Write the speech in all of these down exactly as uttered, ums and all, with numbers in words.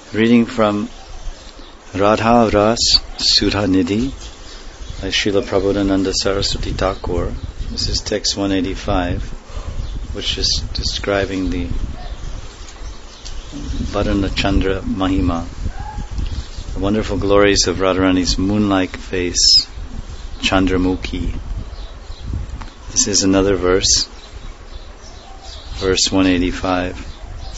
Reading from Radha Ras Sudha Nidhi by Srila Prabodhananda Saraswati Thakur. This is text one eighty-five, which is describing the Varana Chandra Mahima, the wonderful glories of Radharani's moon-like face, Chandramukhi. This is another verse, verse one eighty-five.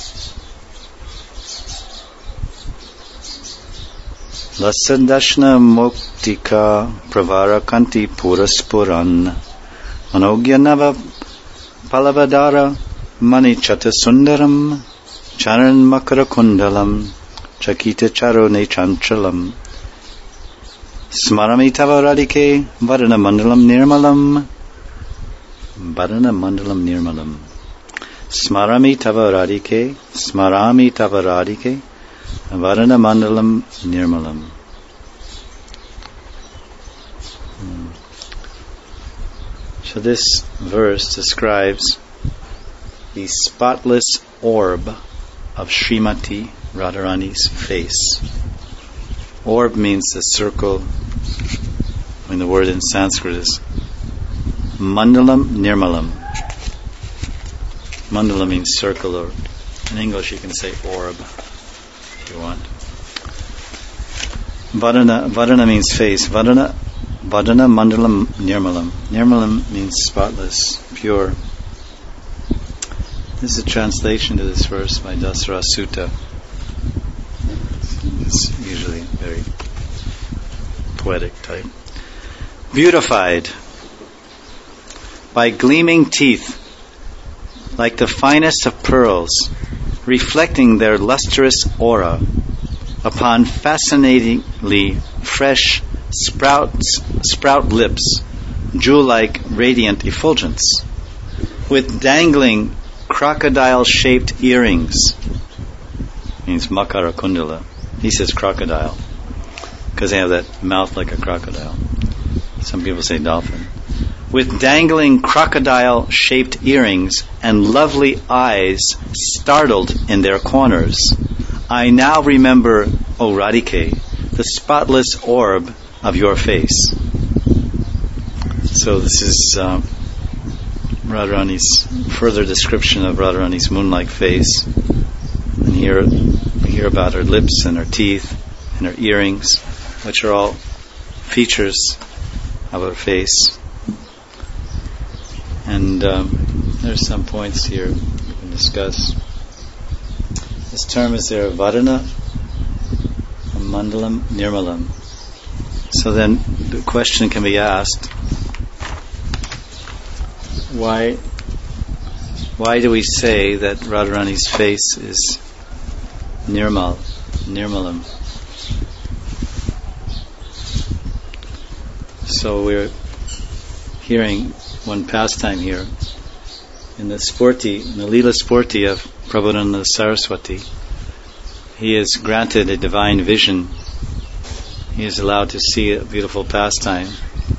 Lasadashna muktika pravarakanti puraspuran Manogya nava palavadara manichata sundaram Charan makara kundalam Chakita charone chanchalam Smarami tava radike Varana mandalam nirmalam Varana mandalam nirmalam Smarami tava radike Smarami tava radike Varana mandalam nirmalam. Hmm. So this verse describes the spotless orb of Srimati Radharani's face. Orb means the circle. I mean, the word in Sanskrit is mandalam nirmalam. Mandala means circle, or in English you can say orb. You want. Vadana, Vadana means face. Vadana, Vadana mandalam nirmalam. Nirmalam means spotless, pure. This is a translation to this verse by Dasara Sutta. It's usually very poetic type. Beautified by gleaming teeth, like the finest of pearls, reflecting their lustrous aura upon fascinatingly fresh sprouts, sprout lips, jewel-like radiant effulgence, with dangling crocodile-shaped earrings. Means makara kundala. He says crocodile because they have that mouth like a crocodile. Some people say dolphin. With dangling crocodile-shaped earrings and lovely eyes startled in their corners, I now remember, O Radhike, the spotless orb of your face. So this is uh, Radharani's further description of Radharani's moon-like face. And here we hear about her lips and her teeth and her earrings, which are all features of her face. And um, there's some points here we can discuss. This term is there, Varana Mandalam Nirmalam. So then the question can be asked, why why do we say that Radharani's face is Nirmal, Nirmalam? So we're hearing one pastime here in the Sporti, in the Leela Sporti of Prabodhananda Saraswati. He is granted a divine vision. He is allowed to see a beautiful pastime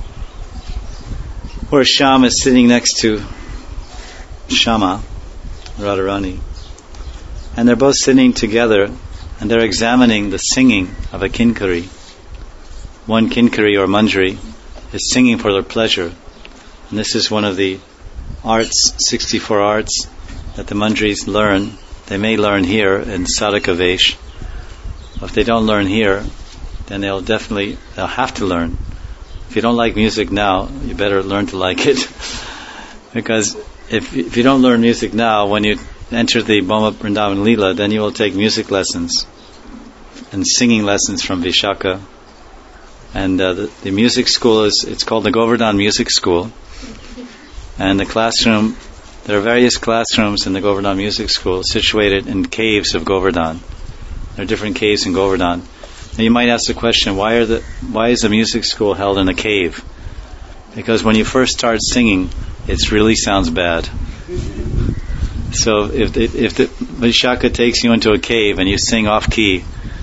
where Shyam is sitting next to Shama, Radharani, and they're both sitting together and they're examining the singing of a kinkari. One kinkari or manjari is singing for their pleasure. And this is one of the arts, sixty-four arts, that the manjaris learn. They may learn here in Sadhaka Vesh. If they don't learn here, then they'll definitely, they'll have to learn. If you don't like music now, you better learn to like it. Because if if you don't learn music now, when you enter the Bhoma Vrindavan Leela, then you will take music lessons and singing lessons from Vishaka. And uh, the, the music school is, it's called the Govardhan Music School. And the classroom, there are various classrooms in the Govardhan Music School situated in caves of Govardhan. There are different caves in Govardhan. And you might ask the question, why are the why is the music school held in a cave? Because when you first start singing, it really sounds bad. So if the, if the Vishaka takes you into a cave and you sing off key,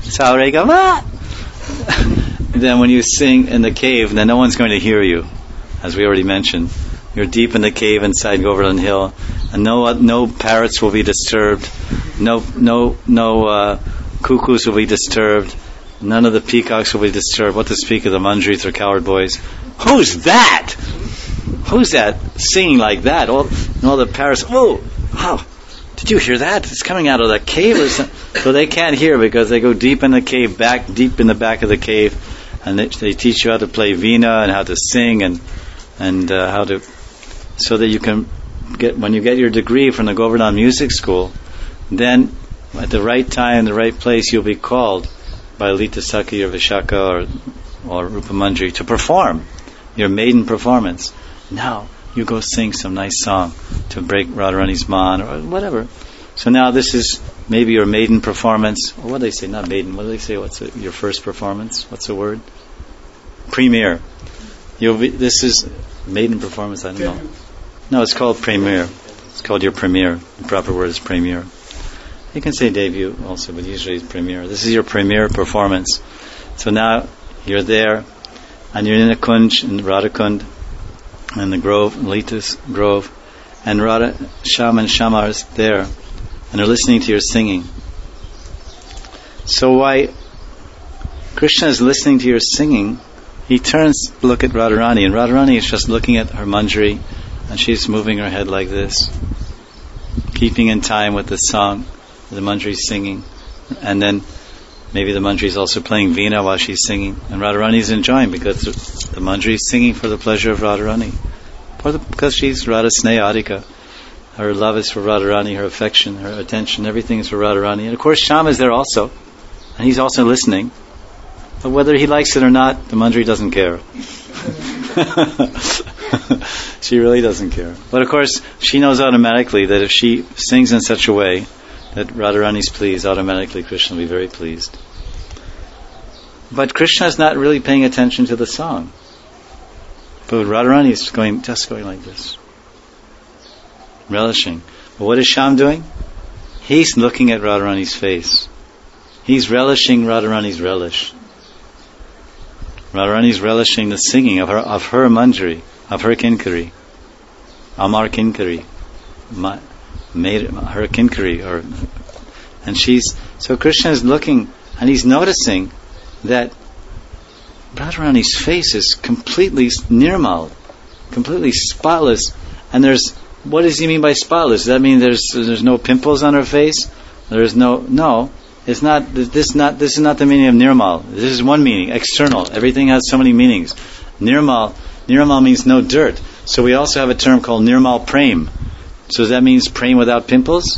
then when you sing in the cave, then no one's going to hear you, as we already mentioned. You're deep in the cave inside Govardhan Hill, and no no parrots will be disturbed. No no no uh, cuckoos will be disturbed. None of the peacocks will be disturbed. What to speak of the Manjaris or coward boys? Who's that? Who's that singing like that? All, and all the parrots. Oh, wow! Did you hear that? It's coming out of the cave. Or something. So they can't hear because they go deep in the cave, back deep in the back of the cave, and they, they teach you how to play veena and how to sing and and uh, how to, so that you can get, when you get your degree from the Govardhan Music School, then at the right time, the right place, you'll be called by Lita Sakhi or Vishaka or, or Rupa Manjari to perform your maiden performance. Now you go sing some nice song to break Radharani's man or whatever. So now this is maybe your maiden performance. Or what do they say? Not maiden. What do they say? What's it, your first performance? What's the word? Premiere. You'll be, this is maiden performance. I don't know. No, it's called premiere. It's called your premiere. The proper word is premiere. You can say debut also, but usually it's premiere. This is your premiere performance. So now you're there, and you're in the Kunj, in Radhakund, in the grove, Lita's grove, and Radha, Sham and Shama are there, and they're listening to your singing. So why Krishna is listening to your singing, he turns to look at Radharani, and Radharani is just looking at her manjari, and she's moving her head like this, keeping in time with the song. The manjari is singing, and then maybe the manjari is also playing veena while she's singing, and Radharani is enjoying because the manjari is singing for the pleasure of Radharani, for the, because she's Radha Sneha Adhika. Her love is for Radharani, her affection, her attention, everything is for Radharani. And of course Sham is there also, and he's also listening. But whether he likes it or not, the manjari doesn't care. She really doesn't care. But of course, she knows automatically that if she sings in such a way that Radharani is pleased, automatically Krishna will be very pleased. But Krishna is not really paying attention to the song. But Radharani is going, just going like this, relishing. But what is Sham doing? He's looking at Radharani's face. He's relishing Radharani's relish. Radharani's relishing the singing of her of her manjari, of her kinkari, Amar kinkari, ma, made her kinkari, or and she's so Krishna is looking and he's noticing that Radharani's face is completely nirmal, completely spotless. And there's, what does he mean by spotless? Does that mean there's there's no pimples on her face? There's no no. It's not this not this is not the meaning of nirmal. This is one meaning, external. Everything has so many meanings. Nirmal nirmal means no dirt. So we also have a term called nirmal prem. So does that mean praying without pimples?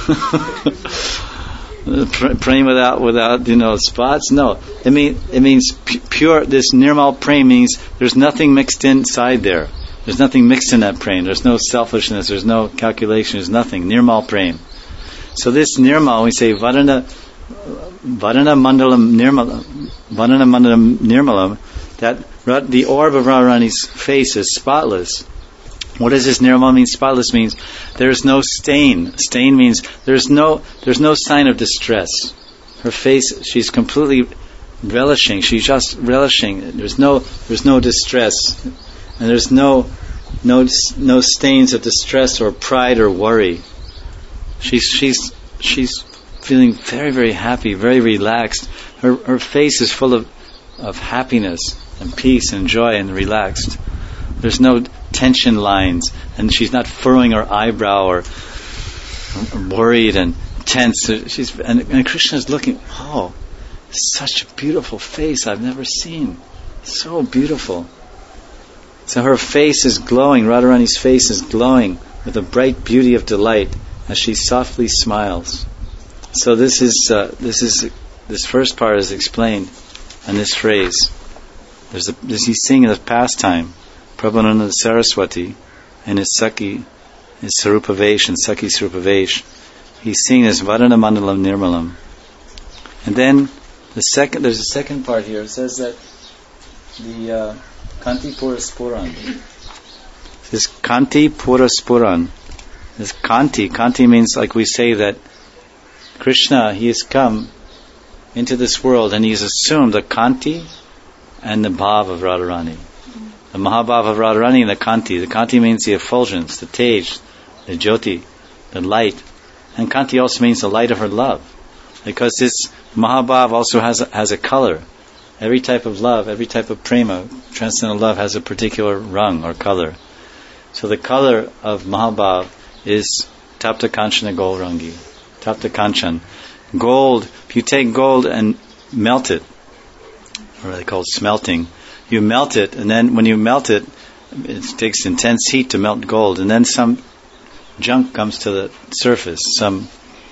Praying without without you know spots? No. It mean it means pu- pure. This nirmal prem means there's nothing mixed inside there. There's nothing mixed in that prem. There's no selfishness. There's no calculation. There's nothing. Nirmal prem. So this nirmal, we say varana varana mandalam nirmalam varana mandalam nirmalam. That the orb of Radharani's face is spotless. What does this nirmal mean? Spotless means there is no stain. Stain means there's no there's no sign of distress. Her face, she's completely relishing. She's just relishing. There's no there's no distress, and there's no no no stains of distress or pride or worry. She's she's she's feeling very very happy, very relaxed. Her her face is full of of happiness and peace and joy and relaxed. There's no tension lines, and she's not furrowing her eyebrow or, or worried and tense. She's and, and Krishna is looking. Oh, such a beautiful face I've never seen. So beautiful. So her face is glowing. Radharani's face is glowing with a bright beauty of delight as she softly smiles. So this is uh, this is this first part is explained in this phrase. There's a this he's singing a pastime. Prabhupada Saraswati and his Sakhi, his Sarupavesh and Sakhi Sarupavesh, he's singing this Varana Mandalam Nirmalam. And then the second, there's a second part here. It says that the uh, Kanti Puraspuran. This Kanti Puraspuran. This Kanti, Kanti means, like we say, that Krishna, he has come into this world and he's assumed the Kanti and the Bhav of Radharani. The Mahabhav of Radharani and the Kanti. The Kanti means the effulgence, the Tej, the Jyoti, the light. And Kanti also means the light of her love. Because this Mahabhav also has a, has a color. Every type of love, every type of prema, transcendental love, has a particular rung or color. So the color of Mahabhav is Tapta Kanchana Gold Rangi. Tapta Kanchan. Gold, if you take gold and melt it, or they call it smelting, you melt it, and then when you melt it, it takes intense heat to melt gold, and then some junk comes to the surface, some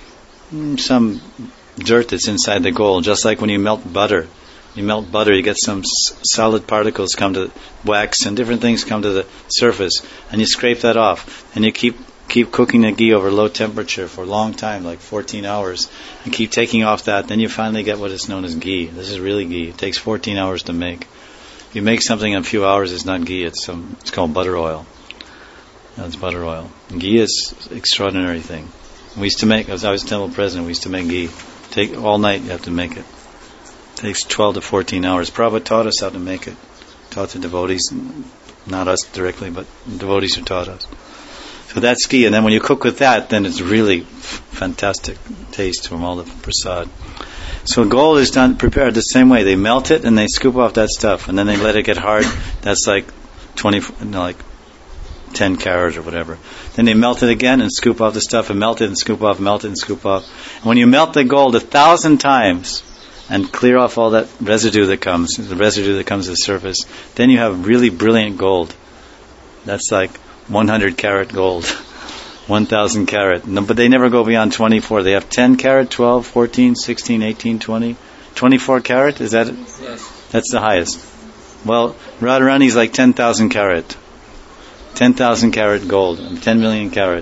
some dirt that's inside the gold, just like when you melt butter. You melt butter, you get some s- solid particles come to the wax, and different things come to the surface, and you scrape that off, and you keep keep cooking the ghee over low temperature for a long time, like fourteen hours, and keep taking off that, then you finally get what is known as ghee. This is really ghee. It takes fourteen hours to make. If you make something in a few hours, it's not ghee, it's some, it's called butter oil. That's butter oil. Ghee is an extraordinary thing. We used to make, as I was temple president, we used to make ghee. Take all night, you have to make it. It takes twelve to fourteen hours. Prabhupada taught us how to make it. Taught the devotees, not us directly, but devotees who taught us. So that's ghee, and then when you cook with that, then it's really f- fantastic taste from all the prasad. So gold is done, prepared the same way. They melt it and they scoop off that stuff, and then they let it get hard. That's like twenty, no, like ten carat or whatever. Then they melt it again and scoop off the stuff, and melt it and scoop off, melt it and scoop off. And when you melt the gold a thousand times and clear off all that residue that comes, the residue that comes to the surface, then you have really brilliant gold. That's like one hundred carat gold, one thousand carat. No, but they never go beyond twenty-four. They have ten carat, twelve, fourteen, sixteen, eighteen, twenty. twenty-four carat, is that it? Yes. That's the highest. Well, Radharani is like ten thousand carat. ten thousand carat gold, ten million carat.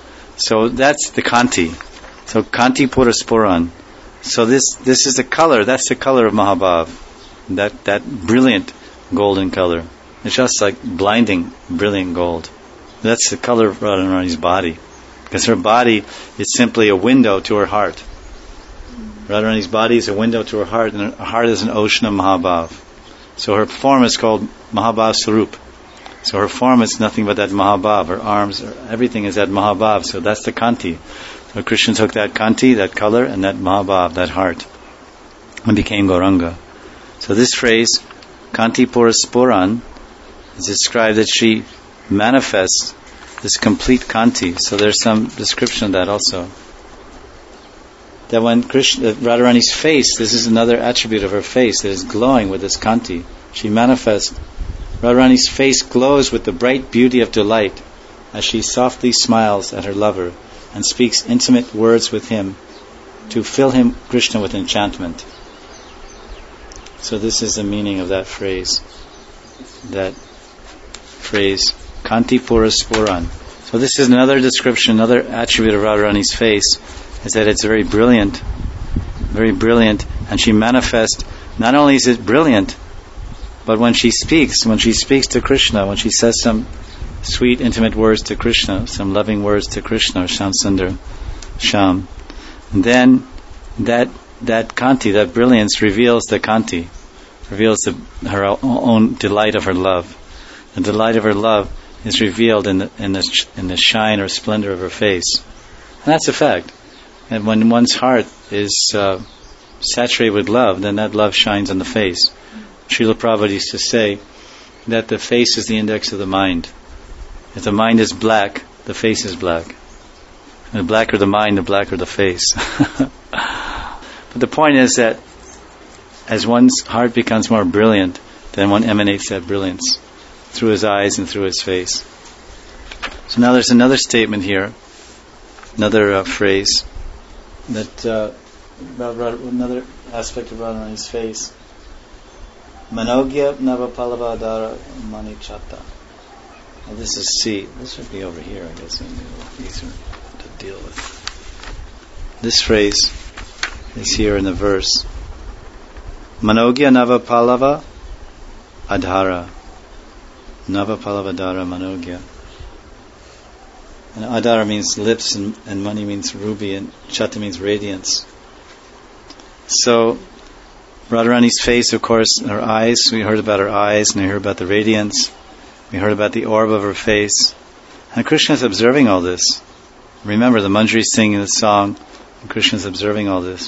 So that's the Kanti. So Kanti Pura Spuran. So this this is the color, that's the color of Mahabhav. That, that brilliant golden color. It's just like blinding, brilliant gold. That's the color of Radharani's body. Because her body is simply a window to her heart. Radharani's body is a window to her heart, and her heart is an ocean of Mahabhav. So her form is called Mahabhav Sarup. So her form is nothing but that Mahabhav. Her arms, her, everything is that Mahabhav. So that's the Kanti. So Krishna took that Kanti, that color, and that Mahabhav, that heart, and became Gauranga. So this phrase, Kanti Pura Spuran, is described that she manifests this complete Kanti. So there's some description of that also. That when Krishna, Radharani's face, this is another attribute of her face that is glowing with this Kanti. She manifests, Radharani's face glows with the bright beauty of delight as she softly smiles at her lover and speaks intimate words with him to fill him, Krishna, with enchantment. So this is the meaning of that phrase. That phrase, Kanti Pura Spuran. So this is another description, another attribute of Radharani's face, is that it's very brilliant, very brilliant, and she manifests, not only is it brilliant, but when she speaks, when she speaks to Krishna, when she says some sweet, intimate words to Krishna, some loving words to Krishna, Shyam Sundar, Shyam, then that that Kanti, that brilliance, reveals the Kanti, reveals the, her own delight of her love. The delight of her love is revealed in the in the in the shine or splendor of her face, and that's a fact. And when one's heart is uh, saturated with love, then that love shines on the face. Srila Prabhupada used to say that the face is the index of the mind. If the mind is black, the face is black. And the blacker the mind, the blacker the face. But the point is that as one's heart becomes more brilliant, then one emanates that brilliance through his eyes and through his face. So now there's another statement here, another uh, phrase, that uh, about another aspect of Radharani's face. Manogya Navapalavadara Manichata. Well, this is C. This should be over here, I guess. Easier to deal with. This phrase is here in the verse. Manogya Navapalava Adhara. Navapalavadara Manogya. And Adhara means lips, and, and Mani means ruby, and Chata means radiance. So, Radharani's face, of course, her eyes, we heard about her eyes, and we heard about the radiance, we heard about the orb of her face, and Krishna is observing all this. Remember, the Manjari is singing the song, and Krishna is observing all this.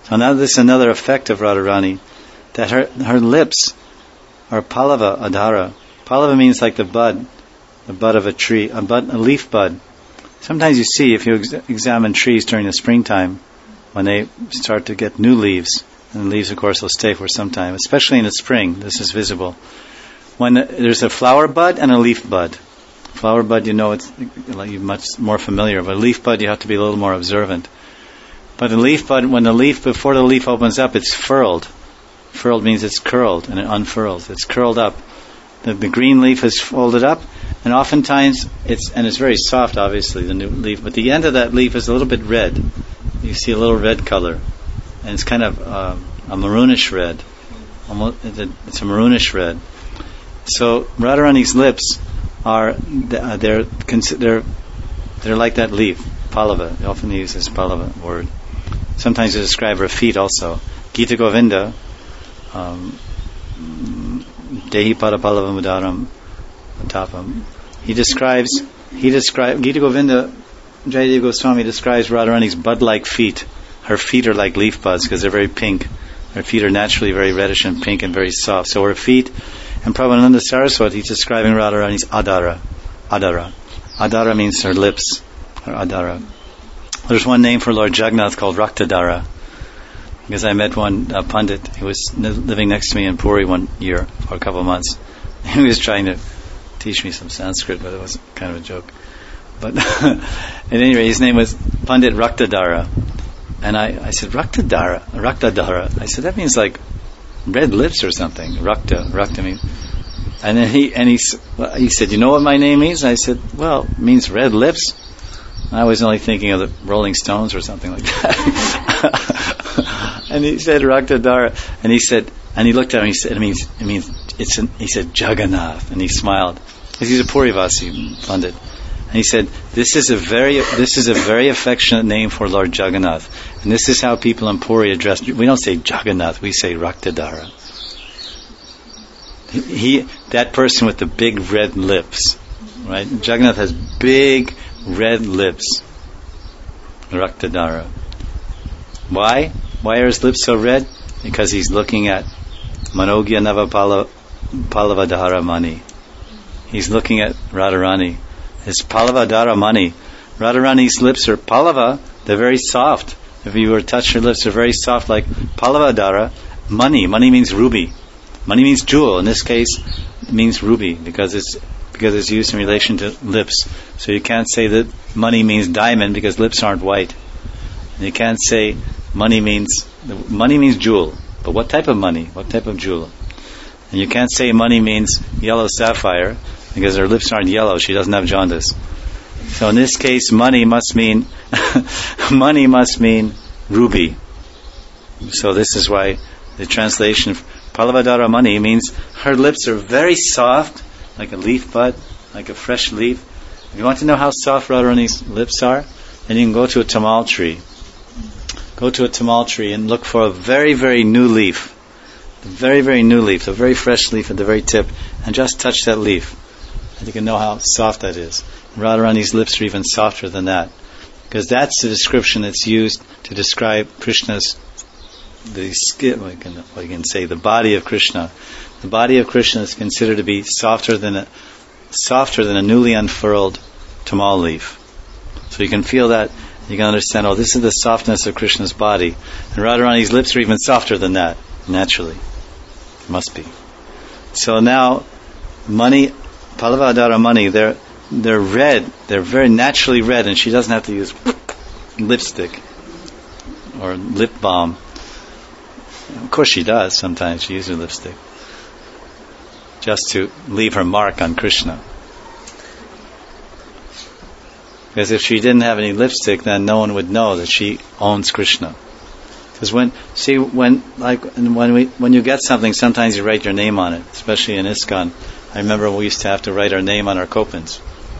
So now this is another effect of Radharani, that her her lips are Pallava Adhara. Pallava means like the bud, the bud of a tree, a bud, a leaf bud. Sometimes you see, if you ex- examine trees during the springtime, when they start to get new leaves, and the leaves, of course, will stay for some time, especially in the spring, this is visible. When the, there's a flower bud and a leaf bud. Flower bud, you know, it's like you're much more familiar, but a leaf bud, you have to be a little more observant. But a leaf bud, when the leaf, before the leaf opens up, it's furled. Furled means it's curled, and it unfurls. It's curled up. The, the green leaf is folded up, and oftentimes it's, and it's very soft, obviously, the new leaf, but the end of that leaf is a little bit red. You see a little red color, and it's kind of uh, a maroonish red. Almost, it's a maroonish red. So Radharani's lips are, they're, they're, they're like that leaf, Pallava. They often use this Pallava word. Sometimes to describe her feet also. Gita Govinda, um, Dehi Parapallava Mudaram Tapam. He describes, he describes, Gita Govinda, Jayadeva Goswami describes Radharani's bud-like feet. Her feet are like leaf buds because they're very pink. Her feet are naturally very reddish and pink and very soft. So her feet, and Prabhupada Saraswati, he's describing Radharani's Adara. Adara. Adara means her lips, her Adara. There's one name for Lord Jagannath called Raktadara. Because I met one uh, Pandit who was n- living next to me in Puri one year, for a couple of months. He was trying to teach me some Sanskrit, but it was kind of a joke. But at any rate, his name was Pandit Raktadara. And I, I said, Raktadara, Raktadara. I said, that means like red lips or something. Rakta, Rakta means. And then he, and he, he said, you know what my name means? I said, well, it means red lips. I was only thinking of the Rolling Stones or something like that. And he said, Raktadara. And he said, and he looked at him and he said, it means, it means, it's an, he said, Jagannath. And he smiled. Because he's a Purivasi Pandit. And he said, this is a very, this is a very affectionate name for Lord Jagannath. And this is how people in Puri address, we don't say Jagannath, we say Raktadara. He, he, that person with the big red lips, right? Jagannath has big red lips. Raktadara. Why? Why are his lips so red? Because he's looking at Manogya Nava Pallavadhara Mani. He's looking at Radharani. His Pallavadhara Mani. Radharani's lips are Pallava, they're very soft. If you were to touch her lips, they're very soft like Pallavadhara Mani. Mani means ruby. Mani means jewel. In this case, it means ruby because it's because it's used in relation to lips. So you can't say that money means diamond because lips aren't white. And you can't say money means money means jewel. But what type of money? What type of jewel? And you can't say money means yellow sapphire because her lips aren't yellow. She doesn't have jaundice. So in this case, money must mean money must mean ruby. So this is why the translation Pallavadhara Mani means her lips are very soft, like a leaf bud, like a fresh leaf. If you want to know how soft Radharani's lips are, then you can go to a tamal tree. Go to a tamal tree and look for a very, very new leaf. A very, very new leaf, a very fresh leaf at the very tip, and just touch that leaf. And you can know how soft that is. Radharani's lips are even softer than that. Because that's the description that's used to describe Krishna's, the skin, well, you can, well, you can say the body of Krishna. The body of Krishna is considered to be softer than a, softer than a newly unfurled tamal leaf. So you can feel that, you can understand, oh, this is the softness of Krishna's body. And Radharani's lips are even softer than that, naturally. It must be. So now, money, Pallavadhara Mani, they're, they're red, they're very naturally red, and she doesn't have to use lipstick or lip balm. Of course she does, sometimes she uses lipstick. Just to leave her mark on Krishna. Because if she didn't have any lipstick, then no one would know that she owns Krishna. Because when, see, when, like, when we, when you get something, sometimes you write your name on it, especially in ISKCON. I remember we used to have to write our name on our kopans.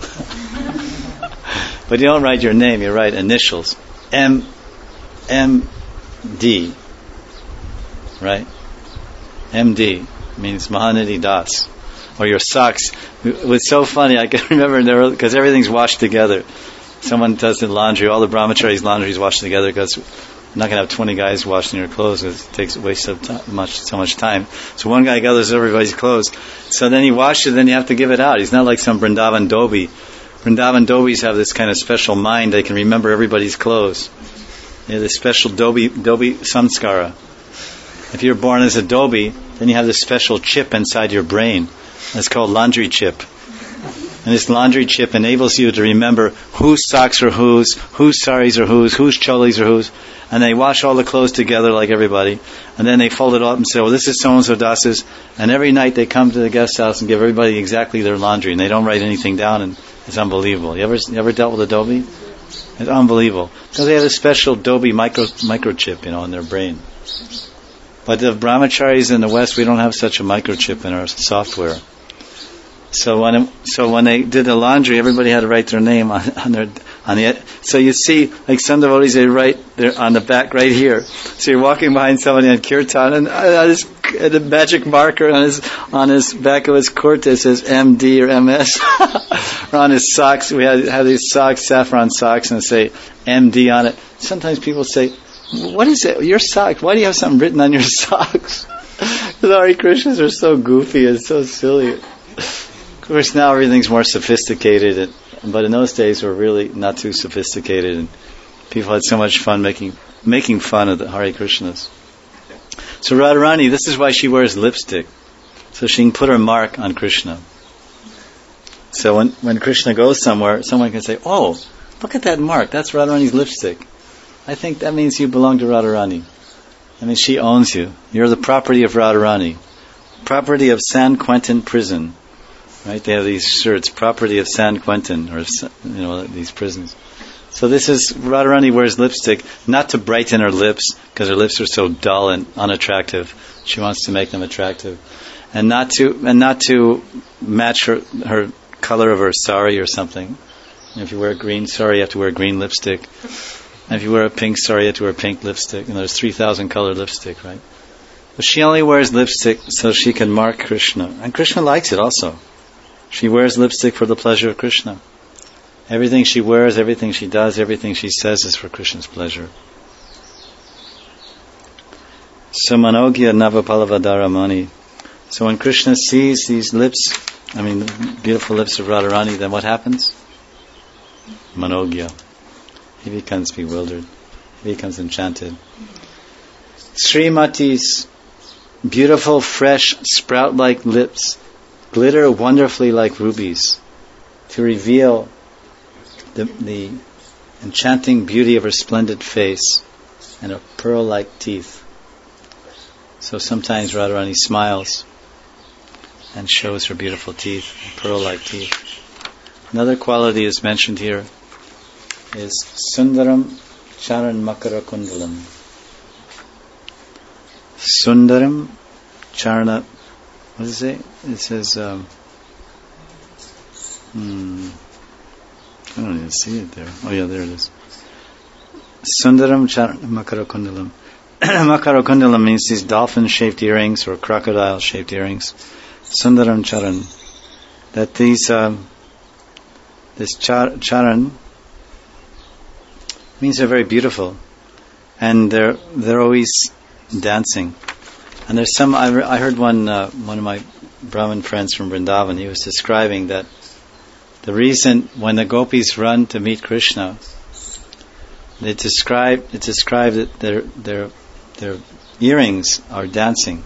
But you don't write your name, you write initials. M, M, D. Right? M D means Mahanidhi Das. Or your socks. It was so funny, I can remember, because everything's washed together. Someone does the laundry, all the brahmacharis' laundry is washed together because You're not going to have twenty guys washing your clothes. It takes waste of time, much so much time. So one guy gathers everybody's clothes. So then he washes it, then you have to give it out. He's not like some Vrindavan Dobi. Vrindavan Dobis have this kind of special mind. They can remember everybody's clothes. They have this special Dobi, Dobi samskara. If you're born as a Dobi, then you have this special chip inside your brain. It's called laundry chip. And this laundry chip enables you to remember whose socks are whose, whose saris are whose, whose cholis are whose. And they wash all the clothes together like everybody. And then they fold it up and say, well, this is so-and-so Das's. And every night they come to the guest house and give everybody exactly their laundry. And they don't write anything down. And it's unbelievable. You ever you ever dealt with a Dobi? It's unbelievable. So they have a special Dobi micro, microchip, you know, in their brain. But the brahmacharis in the West, we don't have such a microchip in our software. So when it, so when they did the laundry, everybody had to write their name on, on their on the. So you see, like some devotees, they write their on the back right here. So you're walking behind somebody on kirtan, and uh, this, uh, the magic marker on his on his back of his kurta says M D or M S. Or on his socks, we had have these socks, saffron socks, and say M D on it. Sometimes people say, "What is it? Your socks? Why do you have something written on your socks?" The Hare Krishnas are so goofy and so silly. Of course, now everything's more sophisticated, but in those days we're really not too sophisticated, and people had so much fun making making fun of the Hare Krishnas. So Radharani, this is why she wears lipstick, so she can put her mark on Krishna. So when when Krishna goes somewhere, someone can say, "Oh, look at that mark. That's Radharani's lipstick. I think that means you belong to Radharani. I mean, she owns you. You're the property of Radharani, property of San Quentin prison." Right? They have these shirts, property of San Quentin, or, you know, these prisons. So this is, Radharani wears lipstick, not to brighten her lips, because her lips are so dull and unattractive. She wants to make them attractive. And not to, and not to match her, her color of her sari or something. And if you wear a green sari, you have to wear green lipstick. And if you wear a pink sari, you have to wear pink lipstick. And there's three thousand color lipstick, right? But she only wears lipstick so she can mark Krishna. And Krishna likes it also. She wears lipstick for the pleasure of Krishna. Everything she wears, everything she does, everything she says is for Krishna's pleasure. So Manogya Navapalavadara Mani. So when Krishna sees these lips, I mean the beautiful lips of Radharani, then what happens? Manogya. He becomes bewildered. He becomes enchanted. Srimati's beautiful, fresh, sprout-like lips glitter wonderfully like rubies to reveal the, the enchanting beauty of her splendid face and her pearl-like teeth. So sometimes Radharani smiles and shows her beautiful teeth, pearl-like teeth. Another quality is mentioned here is Sundaram Charan Makara Kundalam. Sundaram Charana. What does it say? It says, um, hmm, I don't even see it there. Oh yeah, there it is. Sundaram Charan Makara Kundalam. Makara Kundalam means these dolphin-shaped earrings or crocodile-shaped earrings. Sundaram Charan. That these, um, this char- Charan means they're very beautiful, and they're they're always dancing. And there's some, I, re- I heard one uh, one of my Brahmin friends from Vrindavan, he was describing that the reason when the gopis run to meet Krishna, they describe it described that their their their earrings are dancing.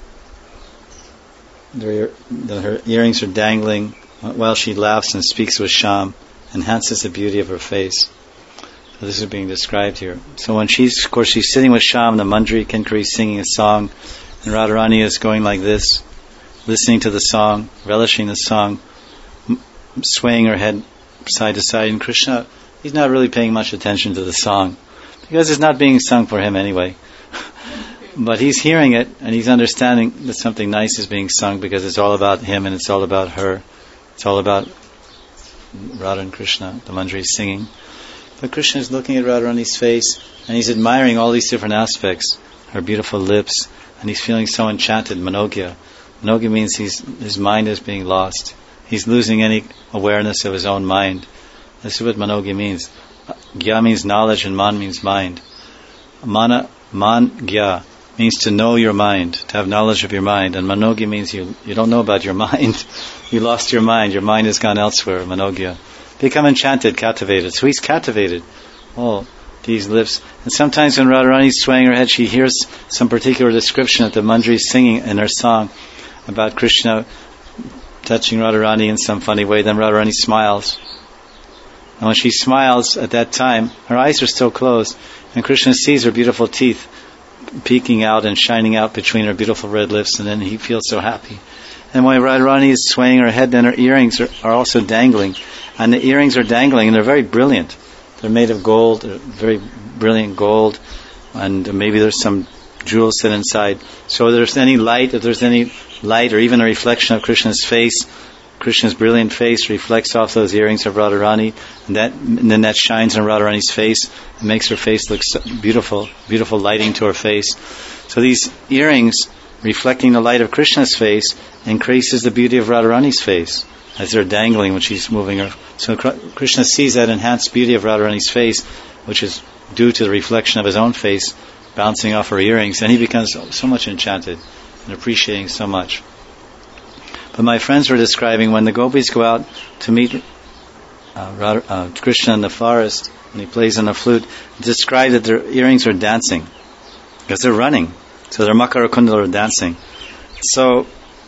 Their, the, her earrings are dangling while she laughs and speaks with Shyam, enhances the beauty of her face. So this is being described here. So when she's, of course, she's sitting with Shyam, the Manjari Kinkari singing a song, and Radharani is going like this, listening to the song, relishing the song, m- swaying her head side to side. And Krishna, he's not really paying much attention to the song, because it's not being sung for him anyway. But he's hearing it, and he's understanding that something nice is being sung, because it's all about him and it's all about her. It's all about Radha and Krishna, the Manjari singing. But Krishna is looking at Radharani's face, and he's admiring all these different aspects, her beautiful lips, and he's feeling so enchanted. Manogya. Manogya means he's, his mind is being lost. He's losing any awareness of his own mind. This is what Manogya means. Gya means knowledge, and Man means mind. Mana, man gya means to know your mind, to have knowledge of your mind. And manogya means you, you don't know about your mind. You lost your mind. Your mind has gone elsewhere, manogya. Become enchanted, captivated. So he's captivated. Oh, these lips. And sometimes when Radharani's swaying her head, she hears some particular description that the Manjari is singing in her song about Krishna touching Radharani in some funny way. Then Radharani smiles. And when she smiles at that time, her eyes are still closed, and Krishna sees her beautiful teeth peeking out and shining out between her beautiful red lips, and then he feels so happy. And when Radharani is swaying her head, then her earrings are, are also dangling. And the earrings are dangling, and they're very brilliant. They're made of gold, very brilliant gold, and maybe there's some jewels set inside. So if there's any light, if there's any light or even a reflection of Krishna's face, Krishna's brilliant face reflects off those earrings of Radharani, and, that, and then that shines on Radharani's face and makes her face look so beautiful, beautiful lighting to her face. So these earrings, reflecting the light of Krishna's face, increases the beauty of Radharani's face as they're dangling when she's moving her. So Krishna sees that enhanced beauty of Radharani's face, which is due to the reflection of his own face bouncing off her earrings, and he becomes so much enchanted and appreciating so much. But my friends were describing when the gopis go out to meet uh, Radha, uh, Krishna in the forest, and he plays on the flute, described that their earrings are dancing because they're running. So their Makara Kundala are dancing. So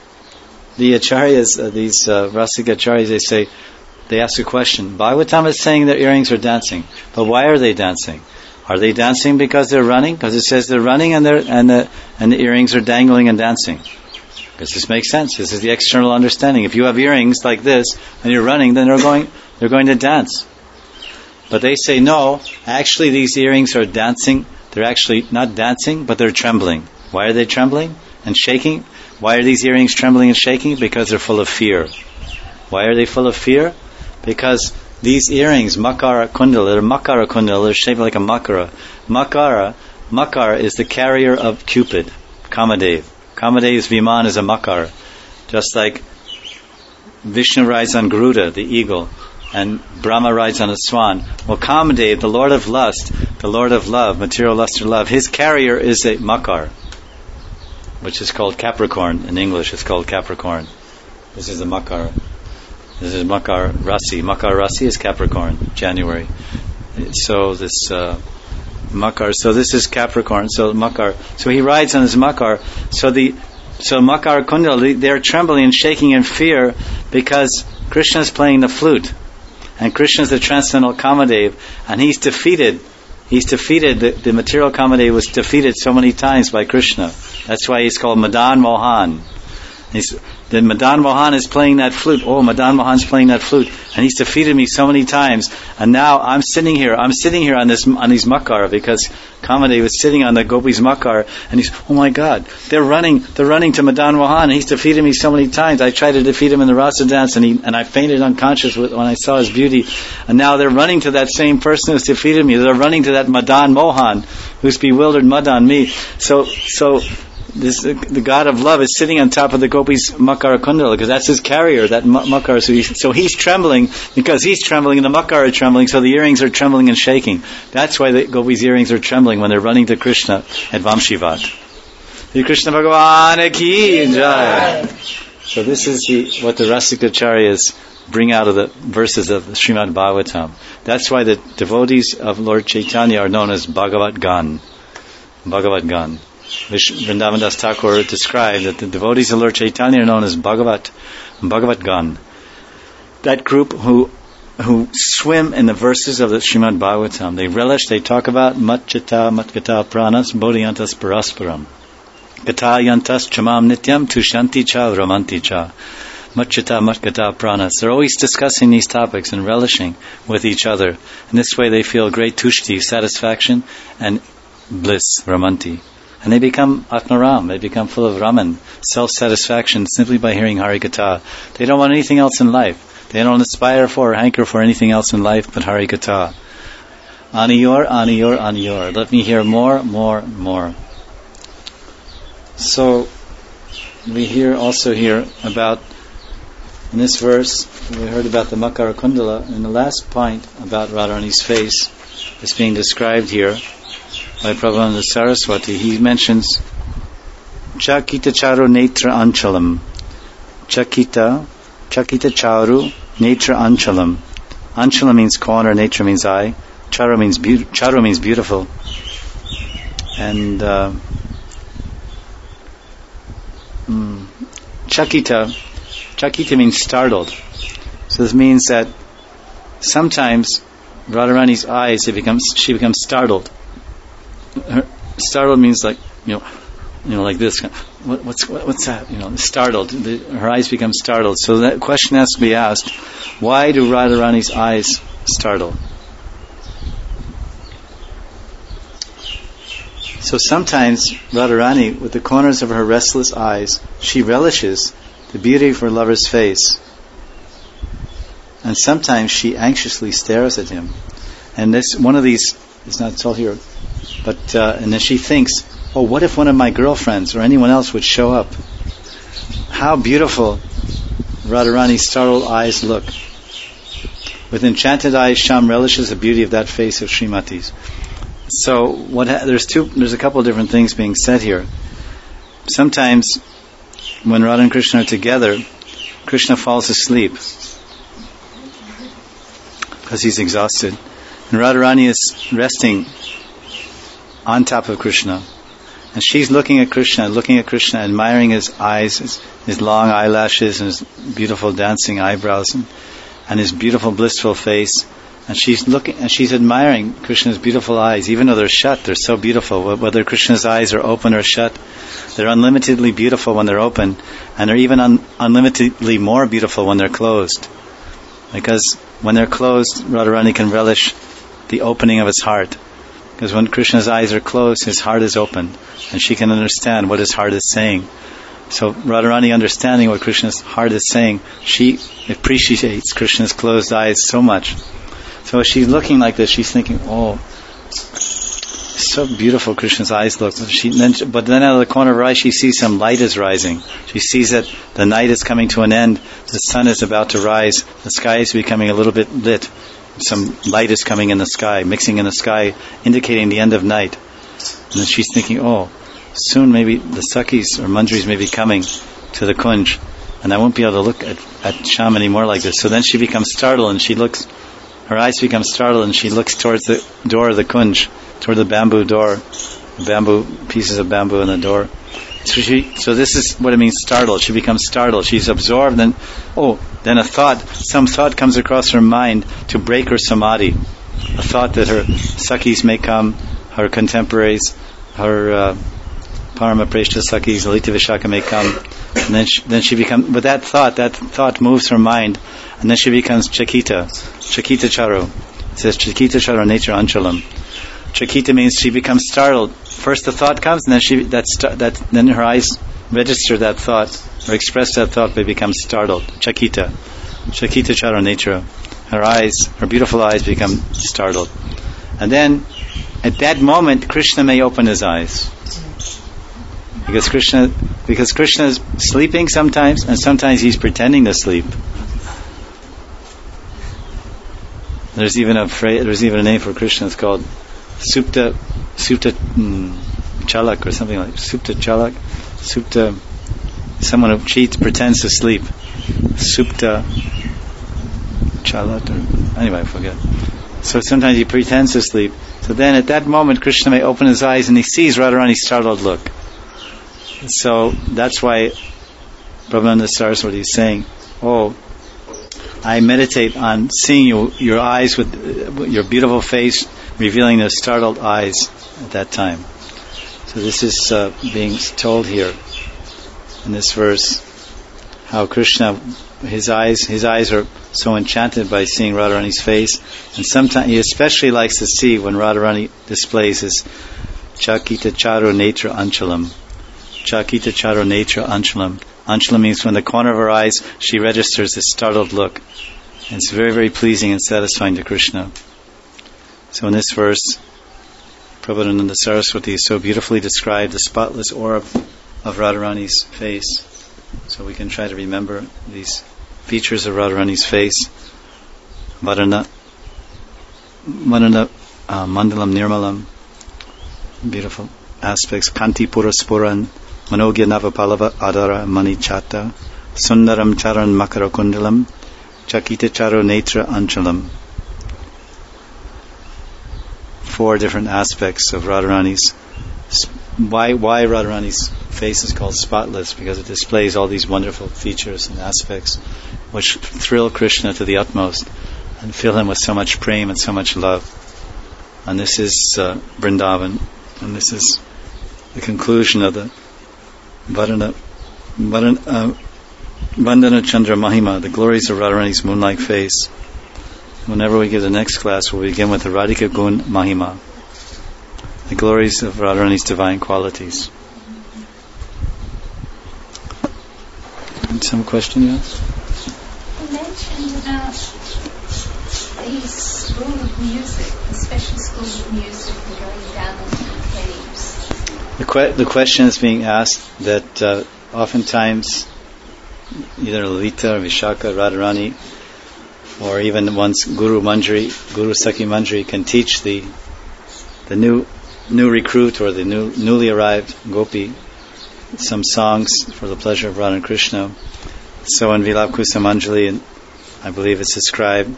the acharyas, uh, these uh, Rasika acharyas, they say, they ask a question. Bhagavatam is saying their earrings are dancing, but why are they dancing? Are they dancing because they're running? Because it says they're running and they're and the and the earrings are dangling and dancing. Because this makes sense. This is the external understanding. If you have earrings like this and you're running, then they're going they're going to dance. But they say no. Actually, these earrings are dancing. They're actually not dancing, but they're trembling. Why are they trembling and shaking? Why are these earrings trembling and shaking? Because they're full of fear. Why are they full of fear? Because these earrings, Makara Kundala, they're Makara Kundala, they're shaped like a Makara. Makara, Makara is the carrier of Cupid, Kamadev. Kamadev's Viman is a Makara. Just like Vishnu rides on Garuda, the eagle, and Brahma rides on a swan. Well, Kamadev, the Lord of lust, the Lord of love, material lust or love, his carrier is a Makar, which is called Capricorn. In English, it's called Capricorn. This is a Makar. This is Makar Rasi. Makar Rasi is Capricorn, January. So this uh, Makar. So this is Capricorn. So Makar. So he rides on his Makar. So the so Makar Kundala, they're trembling and shaking in fear because Krishna is playing the flute, and Krishna is the transcendental Kamadev, and he's defeated. He's defeated. The, the material Kamadev was defeated so many times by Krishna. That's why he's called Madan Mohan. He's, then Madan Mohan is playing that flute. Oh, Madan Mohan's playing that flute, and he's defeated me so many times. And now I'm sitting here. I'm sitting here on this on these makar because Kamadev was sitting on the gopis makar, and he's, oh my God, they're running. They're running to Madan Mohan, and he's defeated me so many times. I tried to defeat him in the rasa dance, and he and I fainted unconscious with, when I saw his beauty. And now they're running to that same person who's defeated me. They're running to that Madan Mohan who's bewildered Madan me. So so. This, the God of love is sitting on top of the gopis Makara Kundala because that's his carrier, that Makara. So he's, so he's trembling because he's trembling and the Makara are trembling, so the earrings are trembling and shaking. That's why the gopis' earrings are trembling when they're running to Krishna at Vamshivat. Shri Krishna Bhagavan Ki Jai. So this is the, what the Rasikacharyas bring out of the verses of Srimad Bhagavatam. That's why the devotees of Lord Chaitanya are known as Bhagavat Gan. Bhagavat Gan. Vrindavan Das Thakur described that the devotees of Lord Chaitanya are known as Bhagavat, Bhagavat Gan. That group who who swim in the verses of the Srimad Bhagavatam. They relish, they talk about Matchita, Matgata Pranas, Bodhiyantas Parasparam. Gata Yantas Chamam Nityam Tushanti Cha Ramanti Cha. Matchita, Matgata Pranas. They're always discussing these topics and relishing with each other. In this way they feel great tushti, satisfaction, and bliss, Ramanti. And they become Atmaram, they become full of Raman, self-satisfaction, simply by hearing Harikatha. They don't want anything else in life. They don't aspire for or hanker for anything else in life but Harikatha. Aniyor, Aniyor, Aniyor. Let me hear more, more, more. So, we hear also here about, in this verse, we heard about the Makara Kundala, and the last point about Radharani's face is being described here. by Prabhupada Saraswati, he mentions Chakita Charu Netra Anchalam. Chakita, Chakita Charu Netra Anchalam. Anchalam means corner, Netra means eye. Charu means be- Charu means beautiful. And uh, mm, Chakita, Chakita means startled. So this means that sometimes Radharani's eyes, it becomes, she becomes startled. Her, startled means like, you know, you know, like this. What, what's what, what's that? You know, startled. The, her eyes become startled. So that question has to be asked: why do Radharani's eyes startle? So sometimes Radharani, with the corners of her restless eyes, she relishes the beauty of her lover's face, and sometimes she anxiously stares at him. And this one of these is not it's all here, but uh, and then she thinks, oh, what if one of my girlfriends or anyone else would show up? How beautiful Radharani's startled eyes look. With enchanted eyes, Shyam relishes the beauty of that face of Srimati's. So what? Ha- there's two. There's a couple of different things being said here. Sometimes, when Radha and Krishna are together, Krishna falls asleep because he's exhausted, and Radharani is resting on top of Krishna. And she's looking at Krishna, looking at Krishna, admiring his eyes, his, his long eyelashes, and his beautiful dancing eyebrows, and, and his beautiful blissful face. And she's looking, and she's admiring Krishna's beautiful eyes, even though they're shut. They're so beautiful. Whether Krishna's eyes are open or shut, they're unlimitedly beautiful when they're open, and they're even un, unlimitedly more beautiful when they're closed. Because when they're closed, Radharani can relish the opening of his heart. Because when Krishna's eyes are closed, his heart is open, and she can understand what his heart is saying. So Radharani, understanding what Krishna's heart is saying, she appreciates Krishna's closed eyes so much. So as she's looking like this, she's thinking, oh, so beautiful Krishna's eyes look. She, then, but then out of the corner of her eye, she sees some light is rising. She sees that the night is coming to an end, the sun is about to rise, the sky is becoming a little bit lit. Some light is coming in the sky, mixing in the sky, indicating the end of night. And then she's thinking, oh, soon maybe the Sakhis or Manjaris may be coming to the Kunj, and I won't be able to look at, at Shyam anymore like this. So then she becomes startled, and she looks, her eyes become startled, and she looks towards the door of the Kunj, toward the bamboo door, the bamboo, pieces of bamboo in the door. So she, so this is what it means, startled. She becomes startled. She's absorbed, and oh, then a thought, some thought comes across her mind to break her samadhi. A thought that her Sakhis may come, her contemporaries, her uh, Parama Preshta Sakhis, Lalita Vishaka may come, and then she, then she becomes. With that thought, that thought moves her mind, and then she becomes Chakita, Chakita Charu. It says Chakita Charu Netra Anchalam. Chakita means she becomes startled. First the thought comes, and then she that that then her eyes register that thought or express that thought, but becomes startled. Chakita, Chakita Chara Netra. Her eyes, her beautiful eyes, become startled, and then at that moment, Krishna may open his eyes, because Krishna because Krishna is sleeping sometimes, and sometimes he's pretending to sleep. There's even a phrase, there's even a name for Krishna. It's called Supta, Supta mm, Chalak or something like Supta Chalak, Supta. Someone who cheats, pretends to sleep. Supta Chalat, or anyway, I forget. So sometimes he pretends to sleep. So then, at that moment, Krishna may open his eyes and he sees Radharani's startled look. So that's why Prabhupada Saraswati is saying, "Oh, I meditate on seeing you, your eyes with uh, your beautiful face." Revealing those startled eyes at that time. So this is uh, being told here in this verse, how Krishna, his eyes, his eyes are so enchanted by seeing Radharani's face, and sometimes he especially likes to see when Radharani displays his Chakita Charu Netra Anchalam. Chakita Charu Netra Anchalam. Anchalam means when the corner of her eyes she registers this startled look. And it's very, very pleasing and satisfying to Krishna. So in this verse, Prabhupada Saraswati so beautifully described the spotless orb of Radharani's face. So we can try to remember these features of Radharani's face. Varana, Varana uh, Mandalam Nirmalam, beautiful aspects. Kanti Puraspuran, Manogya Navapalava Adara Manichata, Sundaram Charan Makara Kundalam, Chakita Charo Netra Anchalam. Four different aspects of Radharani's. Why, why Radharani's face is called spotless? Because it displays all these wonderful features and aspects which thrill Krishna to the utmost and fill him with so much prema and so much love. And this is uh, Vrindavan, and this is the conclusion of the Varana, Varana, uh, Vandana Chandra Mahima, the glories of Radharani's moon-like face. Whenever we give the next class, we'll begin with the Radhika Gun Mahima, the glories of Radharani's divine qualities. And some question, yes? You mentioned about the school of music, the special school of music, and going down into the caves. The, que- the question is being asked that uh, oftentimes either Lalita or Vishaka, Radharani, or even once Guru Manjari, Guru Sakhi Manjari can teach the the new new recruit or the new newly arrived gopi some songs for the pleasure of Radha and Krishna. So in Vilapkusa Manjali, and I believe it's described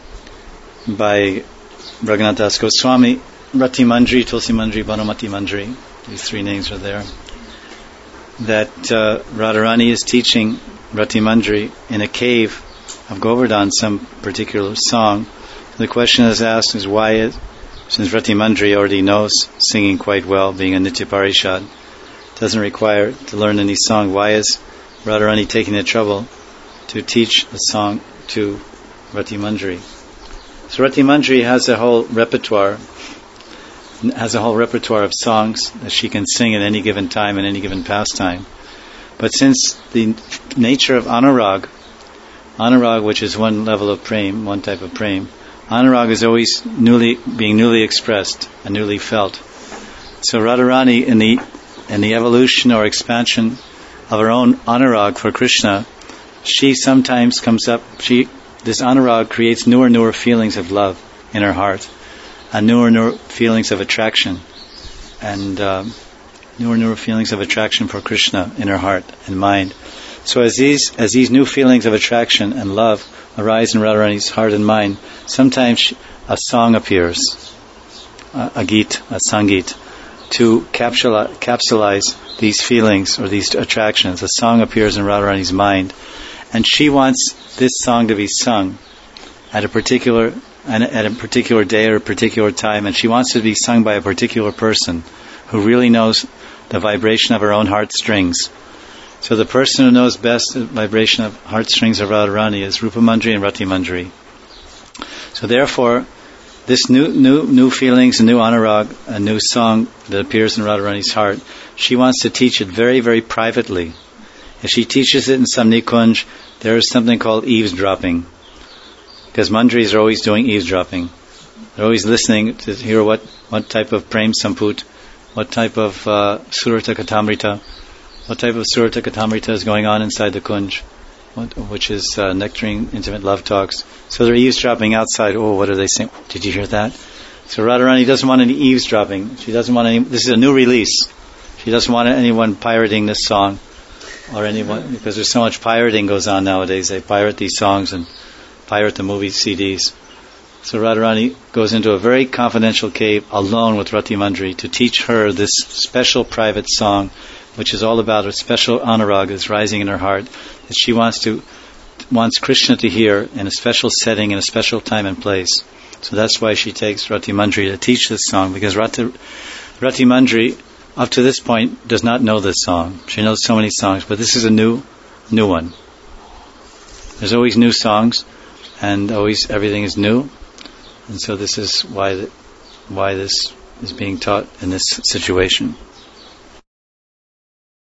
by Raghunath Das Goswami, Rati Manjari, Tulsi Manjari, Banamati Manjari, these three names are there, that uh, Radharani is teaching Rati Manjari in a cave of Govardhan some particular song. The question is asked is why it, since Rati Manjari already knows singing quite well, being a Nitya Parishad, doesn't require to learn any song, why is Radharani taking the trouble to teach the song to Rati Manjari? So Rati Manjari has a whole repertoire, has a whole repertoire of songs that she can sing at any given time, in any given pastime. But since the nature of Anurag, Anurag, which is one level of prem, one type of prem, Anurag is always newly being newly expressed and newly felt. So Radharani, in the in the evolution or expansion of her own Anurag for Krishna, she sometimes comes up. She this Anurag creates newer, newer feelings of love in her heart, and newer, newer feelings of attraction, and um, newer, newer feelings of attraction for Krishna in her heart and mind. So as these as these new feelings of attraction and love arise in Radharani's heart and mind, sometimes a song appears, a, a geet, a sangit, to capsula, capsulize these feelings or these attractions. A song appears in Radharani's mind, and she wants this song to be sung at a particular at a particular day or a particular time, and she wants it to be sung by a particular person who really knows the vibration of her own heartstrings. So the person who knows best the vibration of heartstrings of Radharani is Rupa Manjari and Rati Manjari. So therefore, this new new new feelings, a new anurag, a new song that appears in Radharani's heart, she wants to teach it very, very privately. If she teaches it in some nikunj, there is something called eavesdropping. Because Manjaris are always doing eavesdropping. They're always listening to hear what, what type of prem samput, what type of uh, surata katamrita, what type of surata katamrita is going on inside the kunj, what, which is uh, nectarine, intimate love talks. So they're eavesdropping outside. Oh, what are they saying? Did you hear that? So Radharani doesn't want any eavesdropping. She doesn't want any. This is a new release. She doesn't want anyone pirating this song, or anyone, because there's so much pirating goes on nowadays. They pirate these songs and pirate the movie C Ds. So Radharani goes into a very confidential cave alone with Rati Manjari to teach her this special private song, which is all about a special anurag that's rising in her heart, that she wants to wants Krishna to hear in a special setting, in a special time and place. So that's why she takes Rati Manjari to teach this song, because Rati, Rati Manjari, up to this point, does not know this song. She knows so many songs, but this is a new, new one. There's always new songs, and always everything is new, and so this is why the, why this is being taught in this situation.